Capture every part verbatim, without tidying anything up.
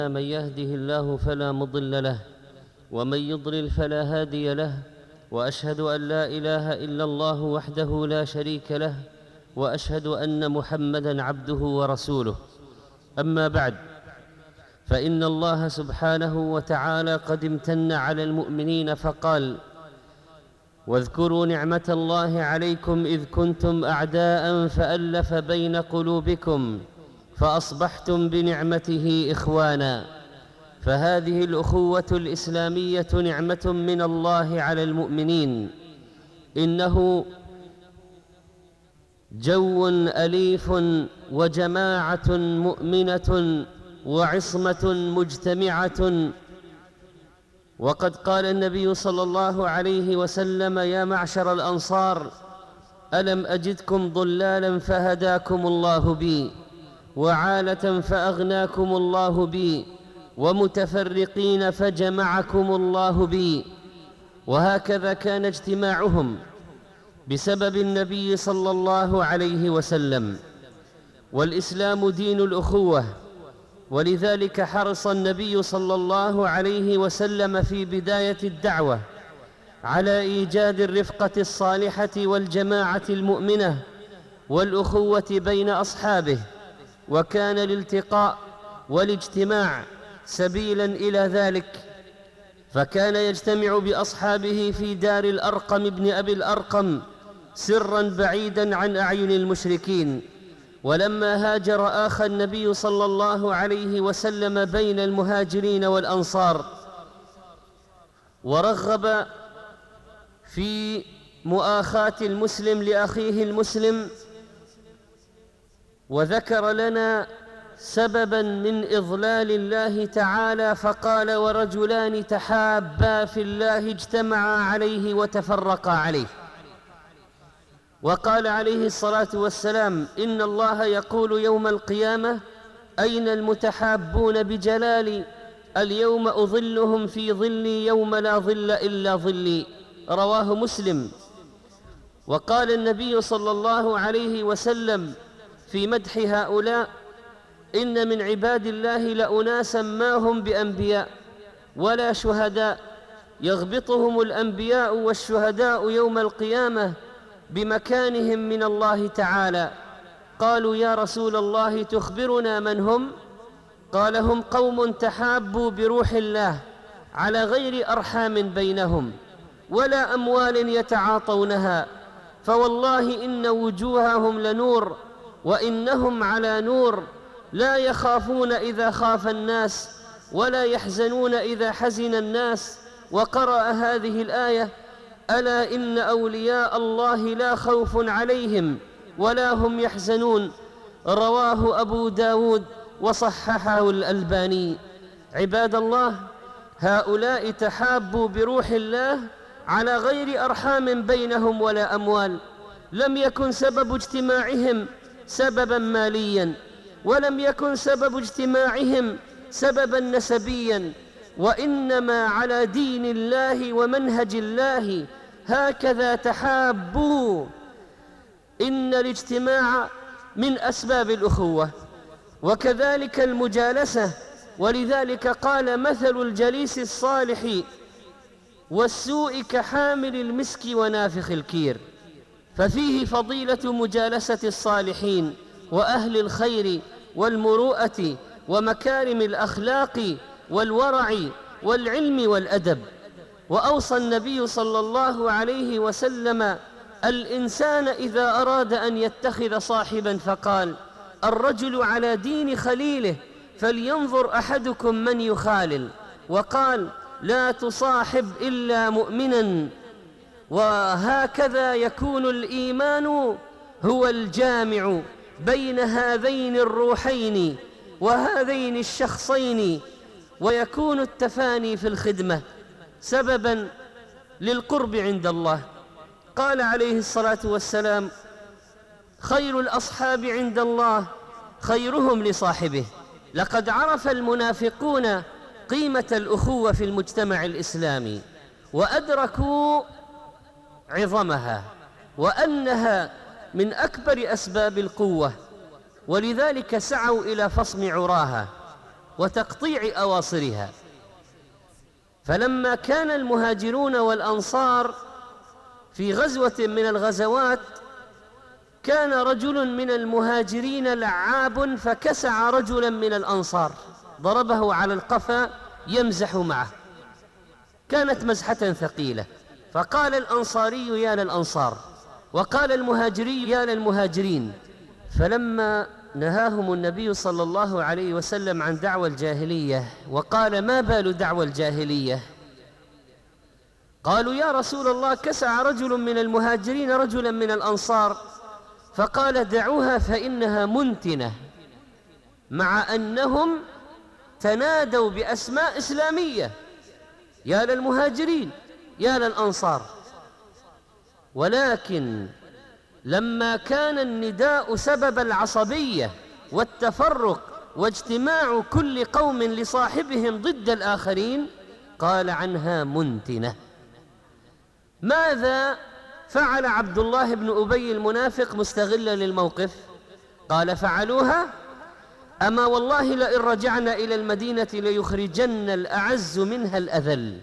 من يهده الله فلا مضل له ومن يضلل فلا هادي له، وأشهد أن لا إله إلا الله وحده لا شريك له، وأشهد أن محمدًا عبده ورسوله. أما بعد، فإن الله سبحانه وتعالى قد امتن على المؤمنين فقال: واذكروا نعمة الله عليكم إذ كنتم أعداء فألف بين قلوبكم فأصبحتم بنعمته إخوانا. فهذه الأخوة الإسلامية نعمة من الله على المؤمنين. إنه جو أليف وجماعة مؤمنة وعصمة مجتمعة. وقد قال النبي صلى الله عليه وسلم: يا معشر الأنصار، ألم أجدكم ضلالا فهداكم الله بي، وعالة فأغناكم الله بي، ومتفرقين فجمعكم الله بي. وهكذا كان اجتماعهم بسبب النبي صلى الله عليه وسلم. والإسلام دين الأخوة، ولذلك حرص النبي صلى الله عليه وسلم في بداية الدعوة على إيجاد الرفقة الصالحة والجماعة المؤمنة والأخوة بين أصحابه، وكان الالتقاء والاجتماع سبيلا إلى ذلك. فكان يجتمع بأصحابه في دار الأرقم ابن أبي الأرقم سرا بعيدا عن أعين المشركين. ولما هاجر آخى النبي صلى الله عليه وسلم بين المهاجرين والأنصار، ورغب في مؤاخاة المسلم لأخيه المسلم، وذكر لنا سببا من إضلال الله تعالى فقال: ورجلان تحابا في الله اجتمعا عليه وتفرقا عليه. وقال عليه الصلاة والسلام: إن الله يقول يوم القيامة: أين المتحابون بجلالي؟ اليوم أظلهم في ظلي يوم لا ظل إلا ظلي. رواه مسلم. وقال النبي صلى الله عليه وسلم في مدح هؤلاء: إن من عباد الله لأناسا ما هم بأنبياء ولا شهداء، يغبطهم الأنبياء والشهداء يوم القيامة بمكانهم من الله تعالى. قالوا: يا رسول الله تخبرنا من هم؟ قال: هم قوم تحابوا بروح الله على غير أرحام بينهم ولا أموال يتعاطونها، فوالله إن وجوههم لنور وإنهم على نور، لا يخافون إذا خاف الناس ولا يحزنون إذا حزن الناس. وقرأ هذه الآية: ألا إن أولياء الله لا خوف عليهم ولا هم يحزنون. رواه أبو داود وصححه الألباني. عباد الله، هؤلاء تحابوا بروح الله على غير أرحام بينهم ولا أموال. لم يكن سبب اجتماعهم سببا ماليا، ولم يكن سبب اجتماعهم سببا نسبيا، وإنما على دين الله ومنهج الله. هكذا تحابوا. إن الاجتماع من أسباب الأخوة، وكذلك المجالسة. ولذلك قال: مثل الجليس الصالح والسوء كحامل المسك ونافخ الكير. ففيه فضيلة مجالسة الصالحين وأهل الخير والمروءة ومكارم الأخلاق والورع والعلم والأدب. وأوصى النبي صلى الله عليه وسلم الإنسان إذا أراد أن يتخذ صاحبا فقال: الرجل على دين خليله فلينظر أحدكم من يخالل. وقال: لا تصاحب إلا مؤمنا. وهكذا يكون الإيمان هو الجامع بين هذين الروحين وهذين الشخصين، ويكون التفاني في الخدمة سببا للقرب عند الله. قال عليه الصلاة والسلام: خير الأصحاب عند الله خيرهم لصاحبه. لقد عرف المنافقون قيمة الأخوة في المجتمع الإسلامي، وأدركوا عظمها وأنها من أكبر أسباب القوة، ولذلك سعوا إلى فصم عراها وتقطيع أواصرها. فلما كان المهاجرون والأنصار في غزوة من الغزوات، كان رجل من المهاجرين لعاب فكسع رجلا من الأنصار، ضربه على القفا يمزح معه، كانت مزحة ثقيلة. فقال الأنصاري يا للأنصار، وقال المهاجري يا للمهاجرين. فلما نهاهم النبي صلى الله عليه وسلم عن دعوى الجاهلية وقال ما بال دعوى الجاهلية، قالوا يا رسول الله كسع رجل من المهاجرين رجلا من الأنصار، فقال دعوها فإنها منتنة، مع أنهم تنادوا بأسماء إسلامية يا للمهاجرين يا للأنصار، ولكن لما كان النداء سبب العصبية والتفرق واجتماع كل قوم لصاحبهم ضد الآخرين قال عنها منتنة. ماذا فعل عبد الله بن أبي المنافق مستغلا للموقف؟ قال فعلوها أما والله لئن رجعنا إلى المدينة ليخرجن الأعز منها الأذل.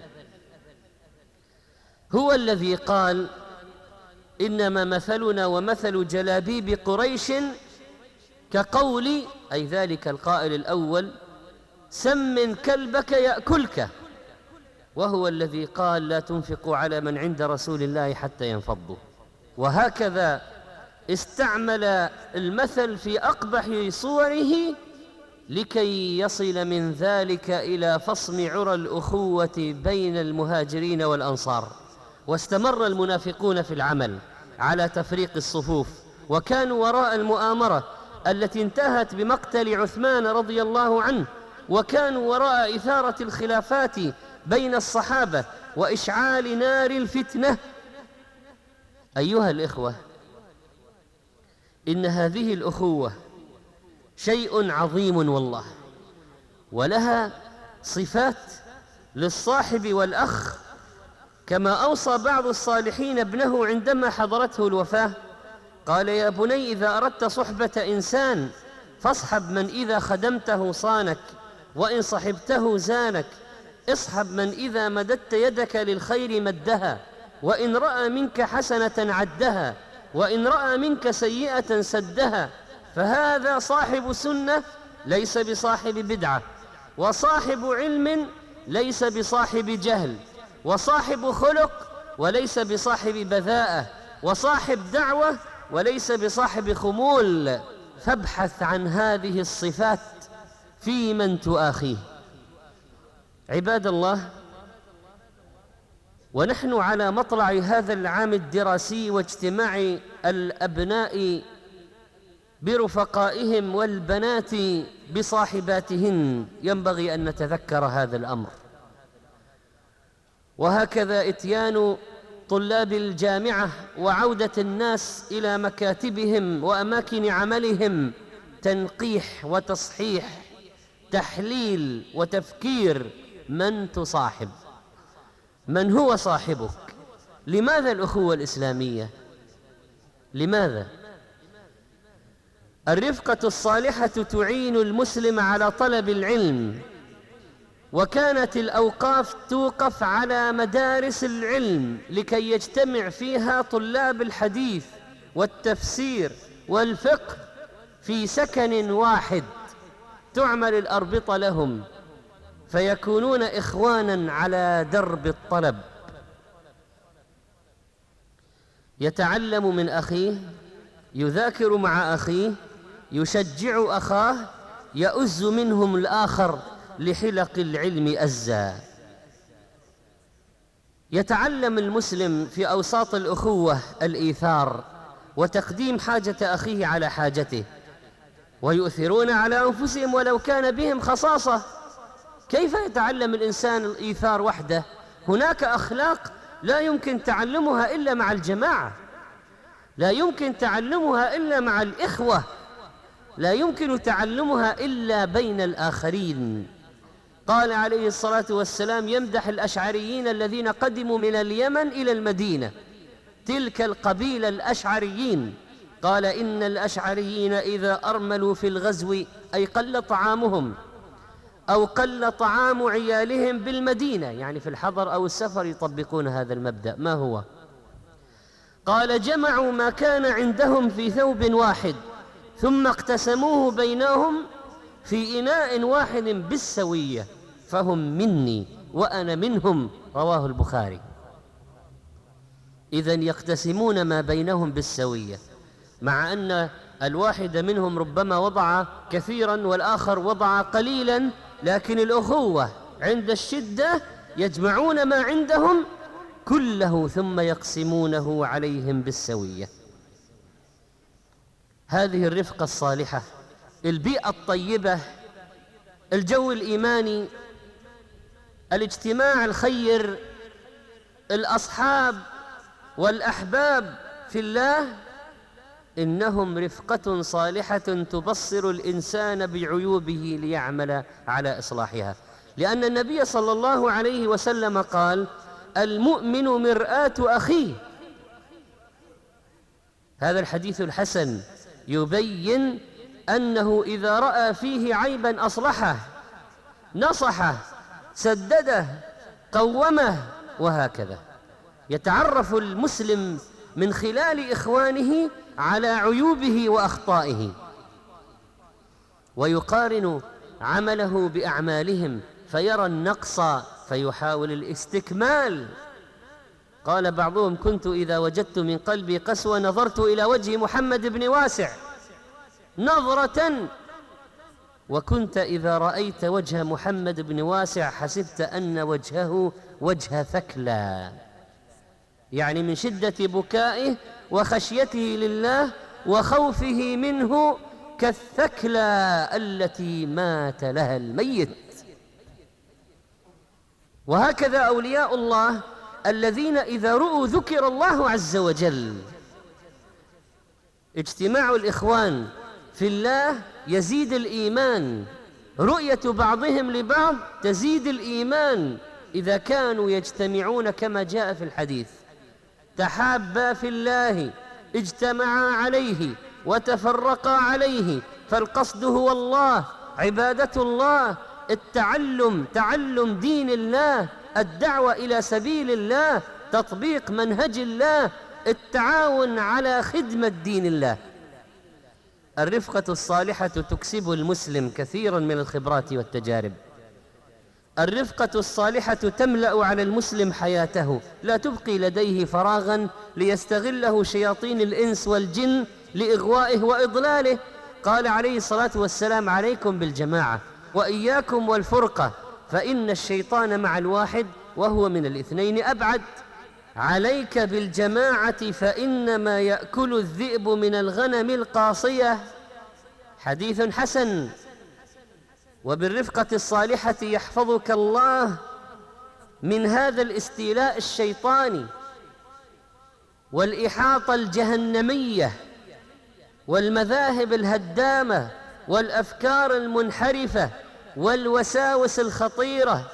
هو الذي قال إنما مثلنا ومثل جلابيب قريش كقول، أي ذلك القائل الأول، سمن كلبك يأكلك، وهو الذي قال لا تنفقوا على من عند رسول الله حتى ينفضوا. وهكذا استعمل المثل في أقبح صوره لكي يصل من ذلك إلى فصم عرى الأخوة بين المهاجرين والأنصار. واستمر المنافقون في العمل على تفريق الصفوف، وكانوا وراء المؤامرة التي انتهت بمقتل عثمان رضي الله عنه، وكانوا وراء إثارة الخلافات بين الصحابة وإشعال نار الفتنة. أيها الإخوة، إن هذه الأخوة شيء عظيم والله، ولها صفات للصاحب والأخ، كما أوصى بعض الصالحين ابنه عندما حضرته الوفاة، قال يا بني إذا أردت صحبة إنسان فاصحب من إذا خدمته صانك، وإن صحبته زانك. اصحب من إذا مددت يدك للخير مدها، وإن رأى منك حسنة عدها، وإن رأى منك سيئة سدها. فهذا صاحب سنة ليس بصاحب بدعة، وصاحب علم ليس بصاحب جهل، وصاحب خلق وليس بصاحب بذاءة، وصاحب دعوة وليس بصاحب خمول. فابحث عن هذه الصفات في من تؤاخيه. عباد الله، ونحن على مطلع هذا العام الدراسي واجتماع الأبناء برفقائهم والبنات بصاحباتهن، ينبغي أن نتذكر هذا الأمر. وهكذا إتيان طلاب الجامعة وعودة الناس إلى مكاتبهم وأماكن عملهم تنقيح وتصحيح، تحليل وتفكير من تصاحب، من هو صاحبك. لماذا الأخوة الإسلامية؟ لماذا؟ الرفقة الصالحة تعين المسلم على طلب العلم، وكانت الأوقاف توقف على مدارس العلم لكي يجتمع فيها طلاب الحديث والتفسير والفقه في سكن واحد، تعمل الأربطة لهم فيكونون إخوانا على درب الطلب. يتعلم من أخيه، يذاكر مع أخيه، يشجع أخاه، يؤز منهم الآخر لحلق العلم أزا. يتعلم المسلم في أوساط الأخوة الإيثار وتقديم حاجة أخيه على حاجته، ويؤثرون على أنفسهم ولو كان بهم خصاصة. كيف يتعلم الإنسان الإيثار وحده؟ هناك أخلاق لا يمكن تعلمها إلا مع الجماعة، لا يمكن تعلمها إلا مع الإخوة، لا يمكن تعلمها إلا بين الآخرين. قال عليه الصلاة والسلام يمدح الأشعريين الذين قدموا من اليمن إلى المدينة، تلك القبيلة الأشعريين، قال إن الأشعريين إذا أرملوا في الغزو، أي قل طعامهم، أو قل طعام عيالهم بالمدينة، يعني في الحضر أو السفر يطبقون هذا المبدأ. ما هو؟ قال: جمعوا ما كان عندهم في ثوب واحد ثم اقتسموه بينهم في إناء واحد بالسوية، فهم مني وأنا منهم. رواه البخاري. إذن يقتسمون ما بينهم بالسوية، مع أن الواحد منهم ربما وضع كثيرا والآخر وضع قليلا، لكن الأخوة عند الشدة يجمعون ما عندهم كله ثم يقسمونه عليهم بالسوية. هذه الرفقة الصالحة، البيئة الطيبة، الجو الإيماني، الاجتماع الخير، الأصحاب والأحباب في الله، إنهم رفقة صالحة تبصر الإنسان بعيوبه ليعمل على إصلاحها. لأن النبي صلى الله عليه وسلم قال: المؤمن مرآة أخيه. هذا الحديث الحسن يبين أنه إذا رأى فيه عيبا أصلحه، نصحه، سدده، قومه، وهكذا. يتعرف المسلم من خلال إخوانه على عيوبه وأخطائه، ويقارن عمله بأعمالهم فيرى النقص فيحاول الاستكمال. قال بعضهم: كنت إذا وجدت من قلبي قسوة نظرت إلى وجه محمد بن واسع نظرة، وكنت إذا رأيت وجه محمد بن واسع حسبت أن وجهه وجه ثكلى، يعني من شدة بكائه وخشيته لله وخوفه منه كالثكلى التي مات لها الميت. وهكذا أولياء الله الذين إذا رؤوا ذكر الله عز وجل. اجتماع الإخوان في الله يزيد الإيمان، رؤية بعضهم لبعض تزيد الإيمان. إذا كانوا يجتمعون كما جاء في الحديث: تحابا في الله، اجتمعا عليه وتفرقا عليه، فالقصد هو الله، عبادة الله، التعلم، تعلم دين الله، الدعوة إلى سبيل الله، تطبيق منهج الله، التعاون على خدمة دين الله. الرفقة الصالحة تكسب المسلم كثيرا من الخبرات والتجارب. الرفقة الصالحة تملأ على المسلم حياته، لا تبقي لديه فراغا ليستغله شياطين الإنس والجن لإغوائه وإضلاله. قال عليه الصلاة والسلام: عليكم بالجماعة وإياكم والفرقة، فإن الشيطان مع الواحد وهو من الاثنين أبعد. عليك بالجماعة فإنما يأكل الذئب من الغنم القاصية. حديث حسن. وبالرفقة الصالحة يحفظك الله من هذا الاستيلاء الشيطاني والإحاطة الجهنمية والمذاهب الهدامة والأفكار المنحرفة والوساوس الخطيرة.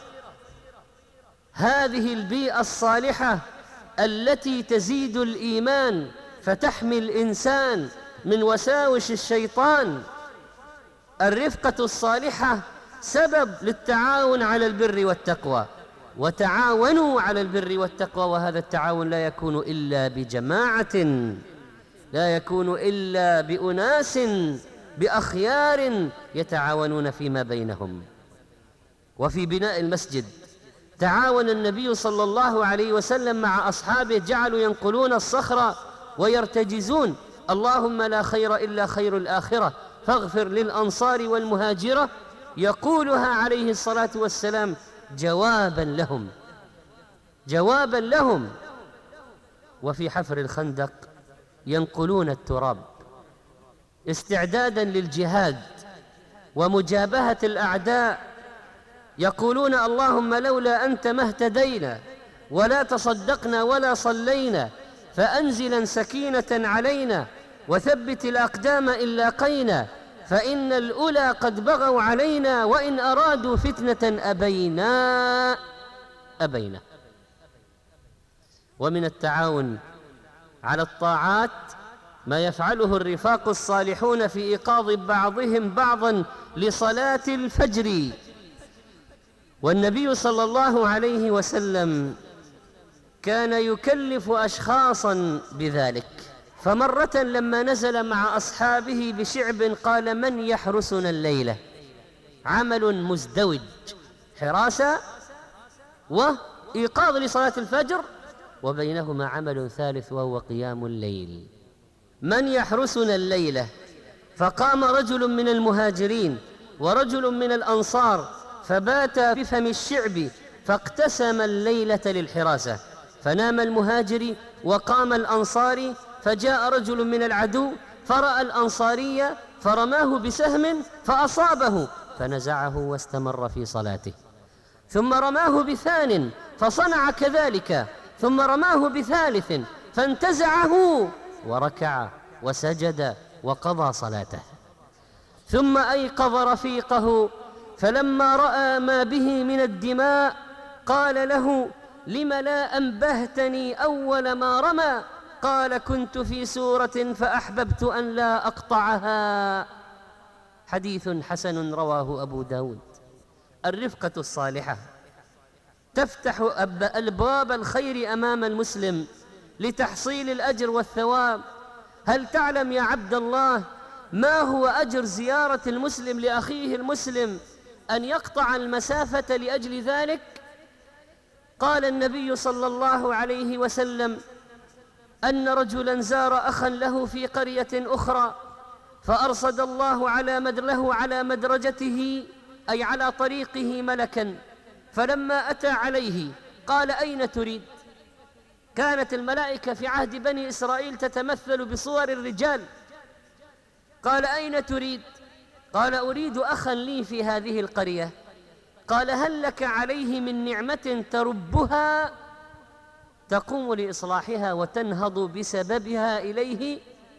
هذه البيئة الصالحة التي تزيد الإيمان فتحمي الإنسان من وساوس الشيطان. الرفقة الصالحة سبب للتعاون على البر والتقوى، وتعاونوا على البر والتقوى، وهذا التعاون لا يكون إلا بجماعة، لا يكون إلا بأناس بأخيار يتعاونون فيما بينهم. وفي بناء المسجد تعاون النبي صلى الله عليه وسلم مع أصحابه، جعلوا ينقلون الصخر ويرتجزون: اللهم لا خير إلا خير الآخرة فاغفر للأنصار والمهاجرة، يقولها عليه الصلاة والسلام جوابا لهم، جوابا لهم. وفي حفر الخندق ينقلون التراب استعدادا للجهاد ومجابهة الأعداء، يقولون: اللهم لولا أنت ما اهتدينا ولا تصدقنا ولا صلينا، فأنزلا سكينة علينا وثبت الأقدام إن لاقينا، فإن الأولى قد بغوا علينا وإن أرادوا فتنة أبينا أبينا. ومن التعاون على الطاعات ما يفعله الرفاق الصالحون في إيقاظ بعضهم بعضا لصلاة الفجر. والنبي صلى الله عليه وسلم كان يكلف أشخاصا بذلك. فمرة لما نزل مع أصحابه بشعب قال: من يحرسنا الليلة؟ عمل مزدوج، حراسة وإيقاظ لصلاة الفجر، وبينهما عمل ثالث وهو قيام الليل. من يحرسنا الليلة؟ فقام رجل من المهاجرين ورجل من الأنصار فباتا بفم الشعب فاقتسم الليلة للحراسة، فنام المهاجري وقام الأنصاري، فجاء رجل من العدو فرأى الأنصاري فرماه بسهم فأصابه فنزعه واستمر في صلاته، ثم رماه بثان فصنع كذلك، ثم رماه بثالث فانتزعه وركع وسجد وقضى صلاته. ثم أيقظ رفيقه فلما رأى ما به من الدماء قال له: لم لا أنبهتني أول ما رمى؟ قال: كنت في سورة فأحببت أن لا أقطعها. حديث حسن رواه أبو داود. الرفقة الصالحة تفتح أبواب الخير أمام المسلم لتحصيل الأجر والثواب. هل تعلم يا عبد الله ما هو أجر زيارة المسلم لأخيه المسلم أن يقطع المسافة لأجل ذلك؟ قال النبي صلى الله عليه وسلم أن رجلا زار أخا له في قرية أخرى فأرصد الله على مد له على مدرجته أي على طريقه ملكا، فلما أتى عليه قال: أين تريد؟ كانت الملائكة في عهد بني إسرائيل تتمثل بصور الرجال. قال: أين تريد؟ قال: أريد أخا لي في هذه القرية. قال: هل لك عليه من نعمة تربها تقوم لإصلاحها وتنهض بسببها إليه؟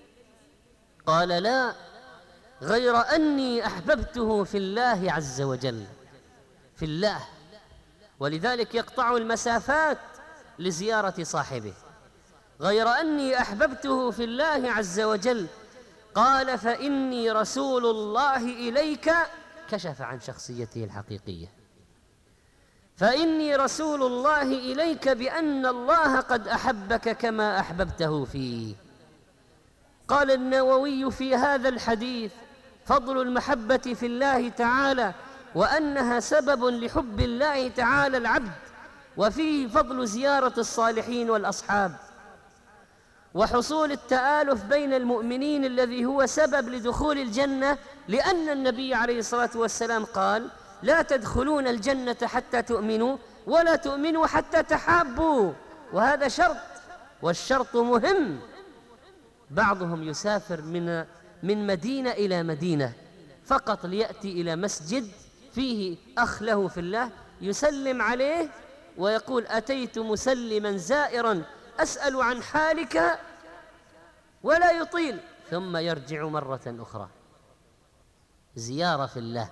قال: لا، غير أني أحببته في الله عز وجل، في الله، ولذلك يقطع المسافات لزيارة صاحبه. غير أني أحببته في الله عز وجل. قال: فإني رسول الله إليك. كشف عن شخصيته الحقيقية. فإني رسول الله إليك بأن الله قد أحبك كما أحببته فيه. قال النووي في هذا الحديث: فضل المحبة في الله تعالى وأنها سبب لحب الله تعالى العبد، وفيه فضل زيارة الصالحين والأصحاب وحصول التآلف بين المؤمنين الذي هو سبب لدخول الجنة، لأن النبي عليه الصلاة والسلام قال: لا تدخلون الجنة حتى تؤمنوا ولا تؤمنوا حتى تحابوا. وهذا شرط، والشرط مهم. بعضهم يسافر من من مدينة إلى مدينة فقط ليأتي إلى مسجد فيه أخ له في الله يسلم عليه ويقول: أتيت مسلما زائرا أسأل عن حالك، ولا يطيل، ثم يرجع مرة أخرى. زيارة في الله.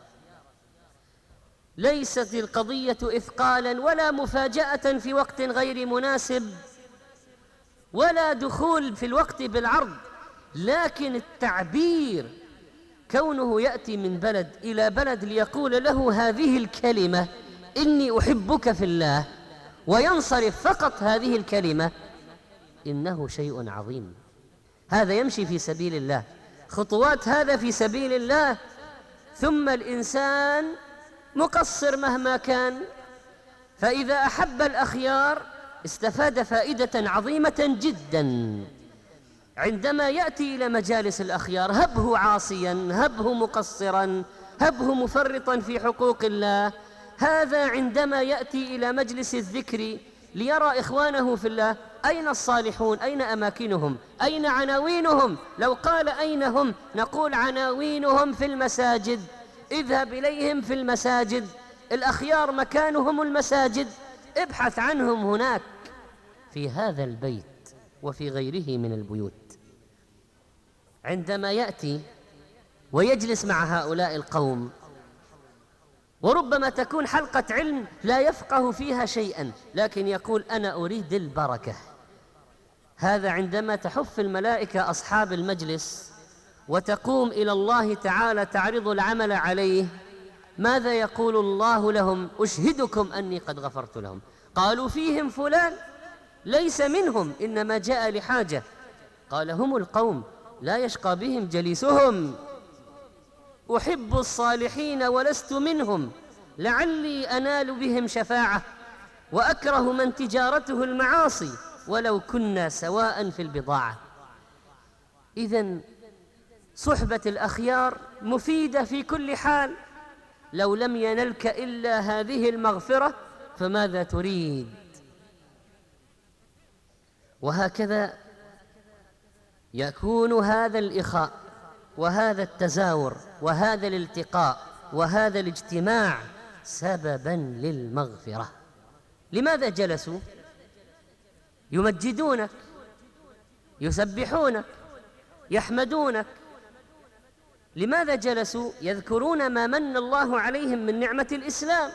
ليست القضية إثقالا ولا مفاجأة في وقت غير مناسب ولا دخول في الوقت بالعرض، لكن التعبير كونه يأتي من بلد إلى بلد ليقول له هذه الكلمة: إني أحبك في الله، وينصرف فقط هذه الكلمة، إنه شيء عظيم. هذا يمشي في سبيل الله، خطوات هذا في سبيل الله. ثم الإنسان مقصر مهما كان، فإذا أحب الأخيار استفاد فائدة عظيمة جدا. عندما يأتي إلى مجالس الأخيار هبه عاصيا، هبه مقصرا، هبه مفرطا في حقوق الله. هذا عندما يأتي إلى مجلس الذكر ليرى إخوانه في الله: أين الصالحون؟ أين أماكنهم؟ أين عناوينهم؟ لو قال أين هم نقول عناوينهم في المساجد. اذهب إليهم في المساجد، الأخيار مكانهم المساجد، ابحث عنهم هناك في هذا البيت وفي غيره من البيوت. عندما يأتي ويجلس مع هؤلاء القوم، وربما تكون حلقة علم لا يفقه فيها شيئا، لكن يقول: أنا أريد البركة. هذا عندما تحف الملائكة أصحاب المجلس وتقوم إلى الله تعالى تعرض العمل عليه، ماذا يقول الله لهم؟ أشهدكم أني قد غفرت لهم. قالوا فيهم فلان ليس منهم إنما جاء لحاجة. قال هم القوم لا يشقى بهم جليسهم، أحب الصالحين ولست منهم، لعلي أنال بهم شفاعة، وأكره من تجارته المعاصي ولو كنا سواء في البضاعة. إذن صحبة الأخيار مفيدة في كل حال. لو لم ينلك إلا هذه المغفرة فماذا تريد؟ وهكذا يكون هذا الإخاء وهذا التزاور وهذا الالتقاء وهذا الاجتماع سببا للمغفرة. لماذا جلسوا؟ يمجدونك، يسبحونك، يحمدونك. لماذا جلسوا؟ يذكرون ما من الله عليهم من نعمة الإسلام.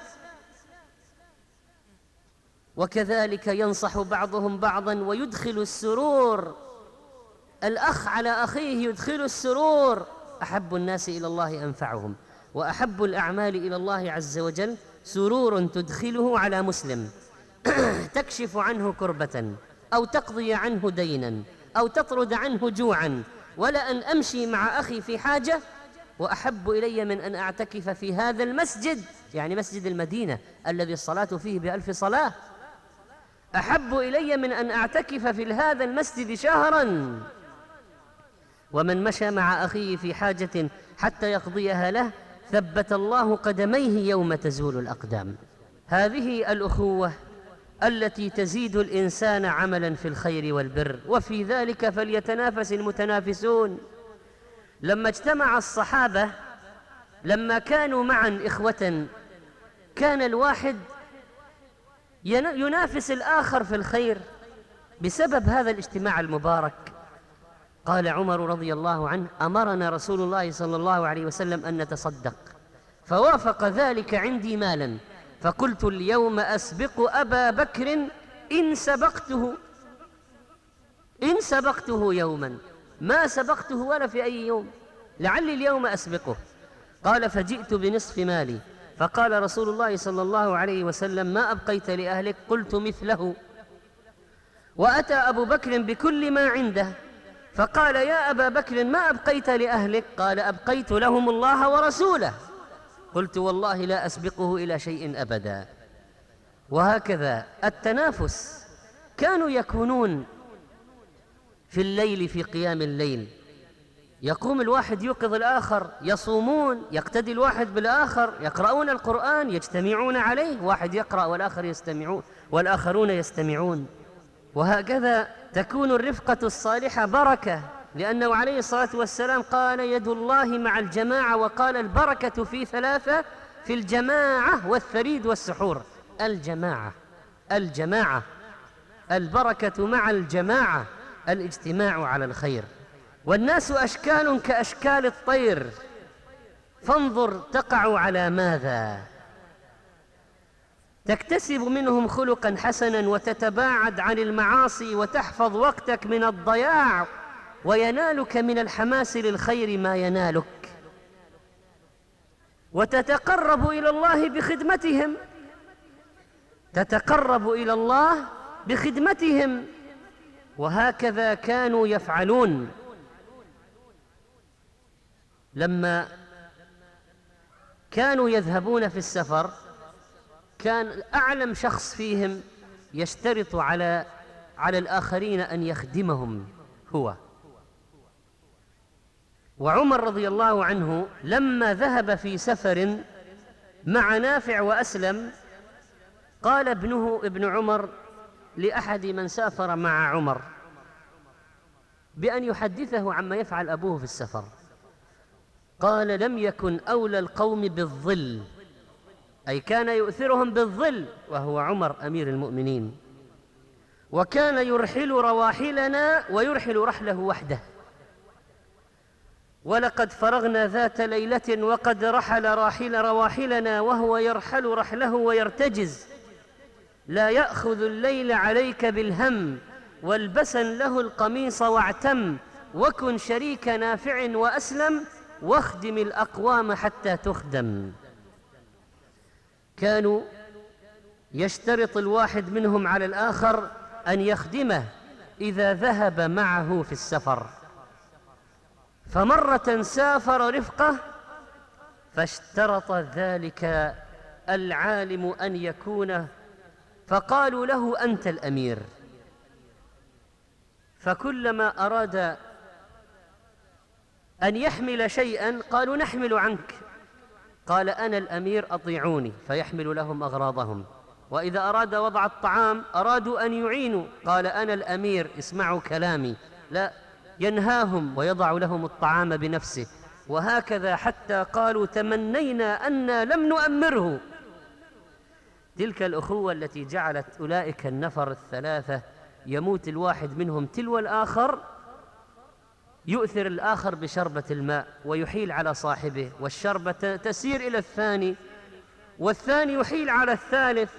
وكذلك ينصح بعضهم بعضا ويدخل السرور، الأخ على أخيه يدخل السرور. أحب الناس إلى الله أنفعهم، وأحب الأعمال إلى الله عز وجل سرور تدخله على مسلم تكشف عنه كربة أو تقضي عنه دينا أو تطرد عنه جوعا. ولا أن أمشي مع أخي في حاجة وأحب إلي من أن أعتكف في هذا المسجد، يعني مسجد المدينة الذي الصلاة فيه بألف صلاة، أحب إلي من أن أعتكف في هذا المسجد شهرا. ومن مشى مع أخيه في حاجة حتى يقضيها له ثبت الله قدميه يوم تزول الأقدام. هذه الأخوة التي تزيد الإنسان عملا في الخير والبر، وفي ذلك فليتنافس المتنافسون. لما اجتمع الصحابة لما كانوا معا إخوة كان الواحد ينافس الآخر في الخير بسبب هذا الاجتماع المبارك. قال عمر رضي الله عنه: أمرنا رسول الله صلى الله عليه وسلم أن نتصدق، فوافق ذلك عندي مالا، فقلت اليوم أسبق أبا بكر إن سبقته إن سبقته يوما، ما سبقته ولا في أي يوم، لعلي اليوم أسبقه. قال: فجئت بنصف مالي، فقال رسول الله صلى الله عليه وسلم: ما أبقيت لأهلك؟ قلت مثله. وأتى أبو بكر بكل ما عنده، فقال: يا أبا بكر ما أبقيت لأهلك؟ قال: أبقيت لهم الله ورسوله. قلت: والله لا أسبقه إلى شيء أبدا. وهكذا التنافس، كانوا يكونون في الليل في قيام الليل، يقوم الواحد يوقظ الآخر، يصومون، يقتدي الواحد بالآخر، يقرؤون القرآن، يجتمعون عليه، واحد يقرأ والآخر يستمعون والآخرون يستمعون. وهكذا تكون الرفقة الصالحة بركة، لأنه عليه الصلاة والسلام قال: يد الله مع الجماعة، وقال: البركة في ثلاثة: في الجماعة والثريد والسحور. الجماعة الجماعة البركة مع الجماعة، الاجتماع على الخير. والناس أشكال كأشكال الطير، فانظر تقع على ماذا. تكتسب منهم خلقا حسنا وتتباعد عن المعاصي وتحفظ وقتك من الضياع، وينالك من الحماس للخير ما ينالك، وتتقرب إلى الله بخدمتهم تتقرب إلى الله بخدمتهم. وهكذا كانوا يفعلون. لما كانوا يذهبون في السفر كان أعلم شخص فيهم يشترط على على الآخرين أن يخدمهم هو. وعمر رضي الله عنه لما ذهب في سفر مع نافع وأسلم، قال ابنه ابن عمر لأحد من سافر مع عمر بأن يحدثه عما يفعل أبوه في السفر، قال: لم يكن أولى القوم بالظل، أي كان يؤثرهم بالظل، وهو عمر أمير المؤمنين، وكان يرحل رواحلنا ويرحل رحله وحده. ولقد فرغنا ذات ليلة وقد رحل راحل رواحلنا وهو يرحل رحله ويرتجز، لا يأخذ الليل عليك بالهم، والبسن له القميص واعتم، وكن شريك نافع وأسلم، واخدم الأقوام حتى تخدم. كانوا يشترط الواحد منهم على الآخر أن يخدمه إذا ذهب معه في السفر. فمرة سافر رفقه فاشترط ذلك العالم أن يكون، فقالوا له أنت الأمير، فكلما أراد أن يحمل شيئا قالوا نحمل عنك، قال أنا الأمير أطيعوني، فيحمل لهم أغراضهم. وإذا أراد وضع الطعام أرادوا أن يعينوا، قال أنا الأمير اسمعوا كلامي، لا، ينهاهم ويضع لهم الطعام بنفسه. وهكذا حتى قالوا تمنينا أن لم نؤمره. تلك الأخوة التي جعلت أولئك النفر الثلاثة يموت الواحد منهم تلو الآخر، يؤثر الآخر بشربة الماء ويحيل على صاحبه، والشربة تسير إلى الثاني، والثاني يحيل على الثالث،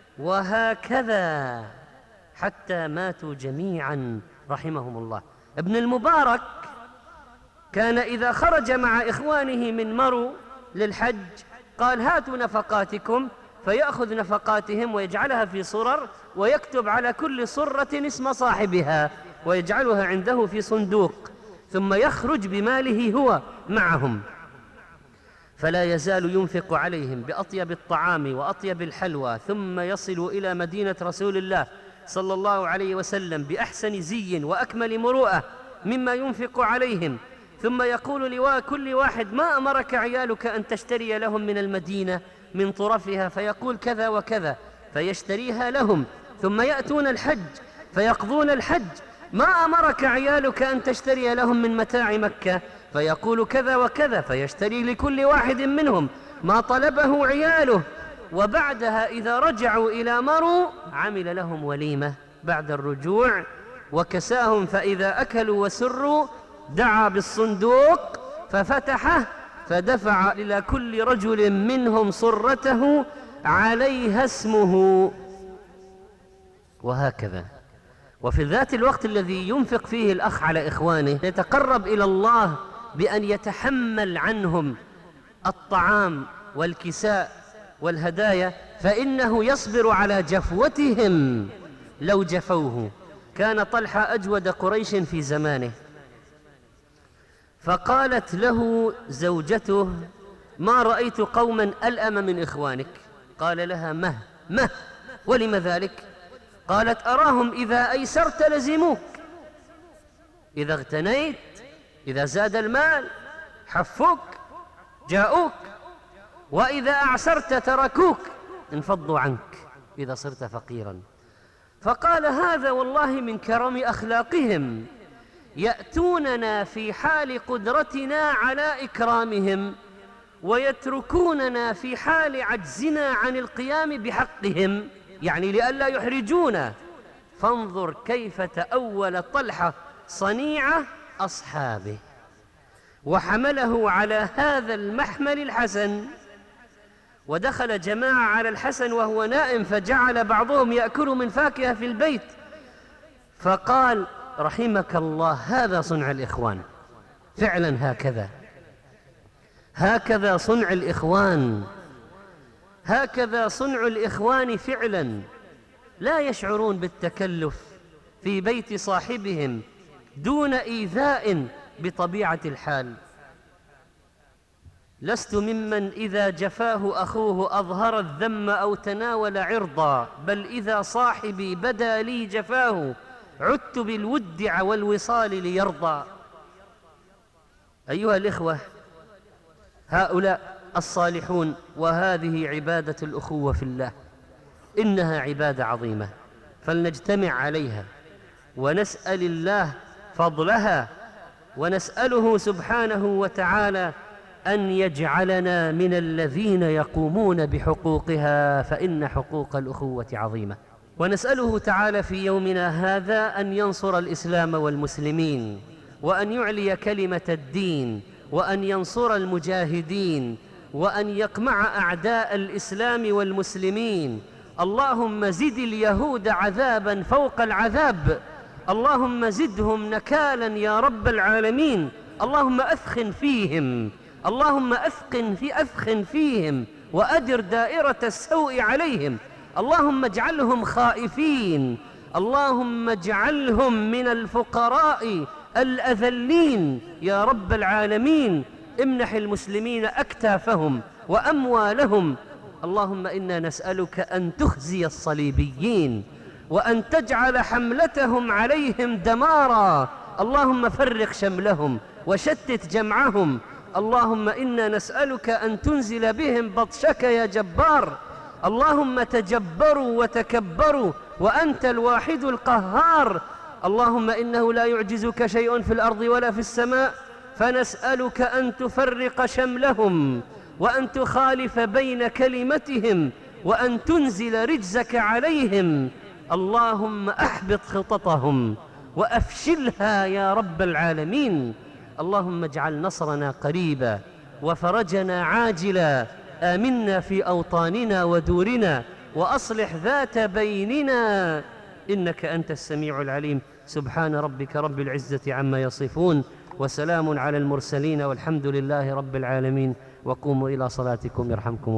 وهكذا حتى ماتوا جميعا رحمهم الله. ابن المبارك كان إذا خرج مع إخوانه من مرو للحج قال هاتوا نفقاتكم، فيأخذ نفقاتهم ويجعلها في صرر، ويكتب على كل صرة اسم صاحبها ويجعلها عنده في صندوق، ثم يخرج بماله هو معهم، فلا يزال ينفق عليهم بأطيب الطعام وأطيب الحلوى، ثم يصل إلى مدينة رسول الله صلى الله عليه وسلم بأحسن زي وأكمل مروءة مما ينفق عليهم، ثم يقول لكل واحد ما أمرك عيالك أن تشتري لهم من المدينة من طرفها، فيقول كذا وكذا فيشتريها لهم، ثم يأتون الحج فيقضون الحج، ما أمرك عيالك أن تشتري لهم من متاع مكة، فيقول كذا وكذا فيشتري لكل واحد منهم ما طلبه عياله. وبعدها إذا رجعوا إلى مرو عمل لهم وليمة بعد الرجوع وكساهم، فإذا أكلوا وسروا دعا بالصندوق ففتحه فدفع إلى كل رجل منهم صرته عليها اسمه، وهكذا. وفي ذات الوقت الذي ينفق فيه الأخ على إخوانه يتقرب إلى الله بأن يتحمل عنهم الطعام والكساء والهدايا، فإنه يصبر على جفوتهم لو جفوه. كان طلحة أجود قريش في زمانه، فقالت له زوجته ما رأيت قوما ألأم من إخوانك. قال لها مه مه ولم ذلك؟ قالت أراهم إذا أيسرت لزموك، إذا اغتنيت إذا زاد المال حفوك جاءوك، وإذا أعسرت تركوك انفضوا عنك إذا صرت فقيرا. فقال هذا والله من كرم أخلاقهم، يأتوننا في حال قدرتنا على إكرامهم ويتركوننا في حال عجزنا عن القيام بحقهم، يعني لئلا يحرجونا. فانظر كيف تأول طلحة صنيعة أصحابه وحمله على هذا المحمل الحسن. ودخل جماعة على الحسن وهو نائم، فجعل بعضهم يأكل من فاكهة في البيت، فقال رحمك الله هذا صنع الإخوان، فعلا هكذا هكذا صنع الإخوان هكذا صنع الإخوان فعلا، لا يشعرون بالتكلف في بيت صاحبهم دون إيذاء بطبيعة الحال. لست ممن إذا جفاه أخوه أظهر الذم أو تناول عرضا، بل إذا صاحبي بدا لي جفاه عدت بالود والوصال ليرضى. أيها الإخوة، هؤلاء الصالحون، وهذه عبادة الأخوة في الله، إنها عبادة عظيمة، فلنجتمع عليها ونسأل الله فضلها، ونسأله سبحانه وتعالى أن يجعلنا من الذين يقومون بحقوقها، فإن حقوق الأخوة عظيمة. ونسأله تعالى في يومنا هذا أن ينصر الإسلام والمسلمين، وأن يعلي كلمة الدين، وأن ينصر المجاهدين، وأن يقمع أعداء الإسلام والمسلمين. اللهم زد اليهود عذابا فوق العذاب، اللهم زدهم نكالا يا رب العالمين، اللهم أثخن فيهم اللهم أثقن في أثخن فيهم وأدر دائرة السوء عليهم. اللهم اجعلهم خائفين، اللهم اجعلهم من الفقراء الأذلين يا رب العالمين. امنح المسلمين أكتافهم وأموالهم. اللهم إنا نسألك أن تخزي الصليبيين وأن تجعل حملتهم عليهم دمارا. اللهم فرق شملهم وشتت جمعهم. اللهم إنا نسألك أن تنزل بهم بطشك يا جبار. اللهم تجبروا وتكبروا وأنت الواحد القهار. اللهم إنه لا يعجزك شيء في الأرض ولا في السماء، فنسألك أن تفرق شملهم وأن تخالف بين كلمتهم وأن تنزل رجزك عليهم. اللهم أحبط خططهم وأفشلها يا رب العالمين. اللهم اجعل نصرنا قريبا وفرجنا عاجلا. آمنا في أوطاننا ودورنا وأصلح ذات بيننا، إنك أنت السميع العليم. سبحان ربك رب العزة عما يصفون، وسلام على المرسلين، والحمد لله رب العالمين. وقوموا إلى صلاتكم يرحمكم